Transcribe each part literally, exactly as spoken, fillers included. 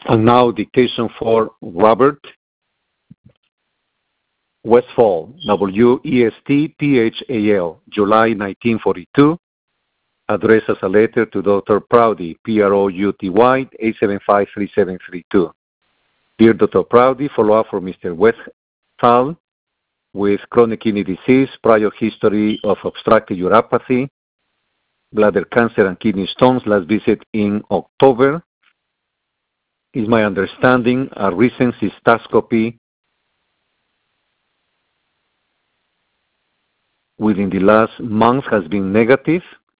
And now dictation for Robert Westphal, W E S T P H A L, July nineteen forty-two, addressed as a letter to Doctor Prouty, P R O U T Y, eight seven five, three seven three two. Dear Doctor Prouty, follow-up for Mister Westphal with chronic kidney disease, prior history of obstructive uropathy, bladder cancer and kidney stones, last visit in October. Is my understanding a recent cystoscopy within the last month has been negative,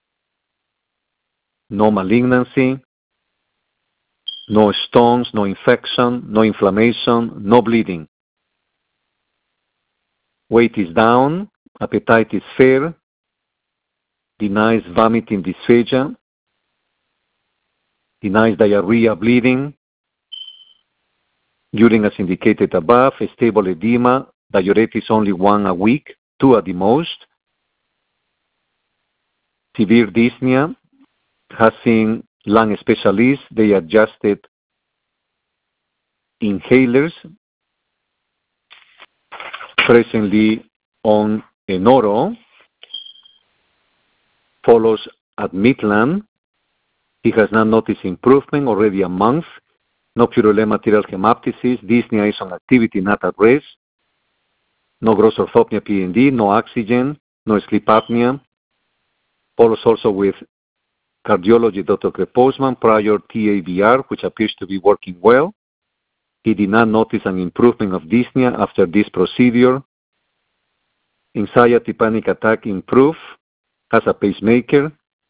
no malignancy, no stones, no infection, no inflammation, no bleeding. Weight is down, appetite is fair, denies vomiting dysphagia, denies diarrhea, bleeding, urine as indicated above, stable edema, diuretics only one a week, two at the most, severe dyspnea, has seen lung specialists, they adjusted inhalers, presently on Enoro, follows at Midland. He has not noticed improvement already a month. No purulent material hemoptysis. Dyspnea is on activity, not at rest. No gross orthopnea P N D. No oxygen. No sleep apnea. Follows also with cardiology, Doctor Kreposman, prior T A V R, which appears to be working well. He did not notice an improvement of dyspnea after this procedure. Anxiety, panic attack improved. Has a pacemaker.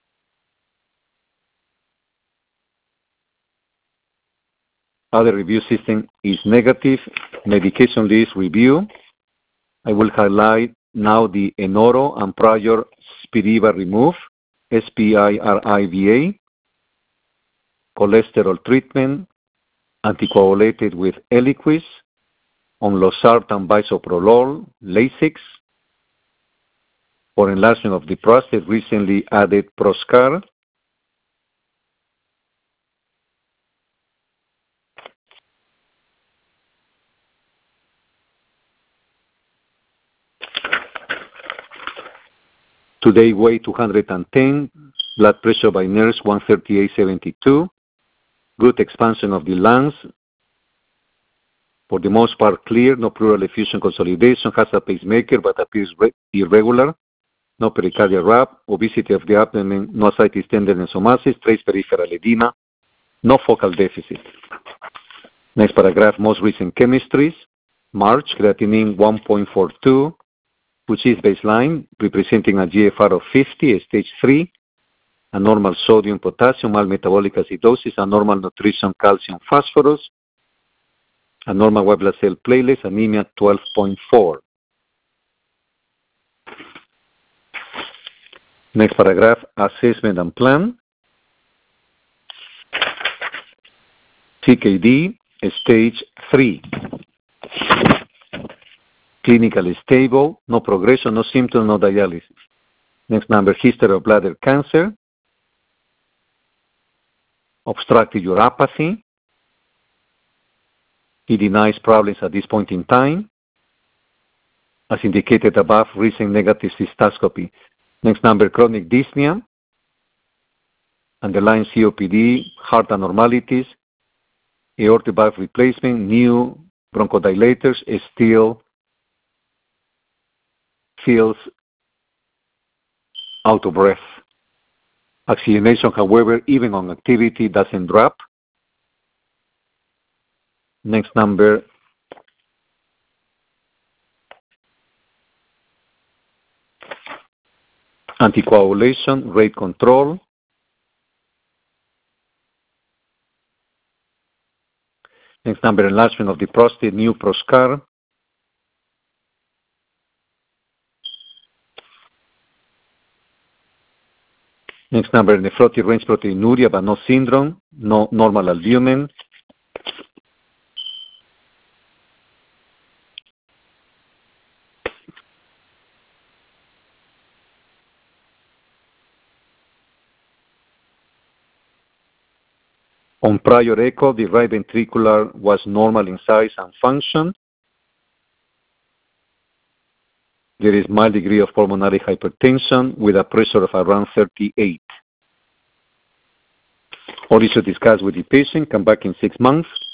Other review system is negative. Medication list review. I will highlight now the Enoro and prior Spiriva remove, S P I R I V A, cholesterol treatment, anticoagulated with Eliquis, on losartan, bisoprolol, Lasix. For enlargement of the prostate, recently added Proscar. Today weight two hundred ten, blood pressure by nurse one thirty-eight seventy-two, good expansion of the lungs, for the most part clear, no pleural effusion consolidation, has a pacemaker but appears irregular, no pericardial rap, obesity of the abdomen, no ascites tenderness somasis, trace peripheral edema, no focal deficit. Next paragraph, most recent chemistries, March, creatinine one point four two, which is baseline, representing a G F R of fifty, stage three, a normal sodium, potassium, mild metabolic acidosis, a normal nutrition, calcium, phosphorus, a normal white blood cell platelets, anemia twelve point four. Next paragraph, assessment and plan. C K D, stage three. Clinically stable, no progression, no symptoms, no dialysis. Next number, history of bladder cancer, obstructive uropathy. He denies problems at this point in time. As indicated above, recent negative cystoscopy. Next number, chronic dyspnea, underlying C O P D, heart abnormalities, aortic valve replacement, new bronchodilators, still feels out of breath. Oxygenation, however, even on activity, doesn't drop. Next number, anticoagulation, rate control. Next number, enlargement of the prostate, new Proscar. Next number, nephrotic range proteinuria, but no syndrome, no normal albumin. On prior echo, the right ventricular was normal in size and function. There is mild degree of pulmonary hypertension with a pressure of around thirty-eight. All is to discuss with the patient, come back in six months.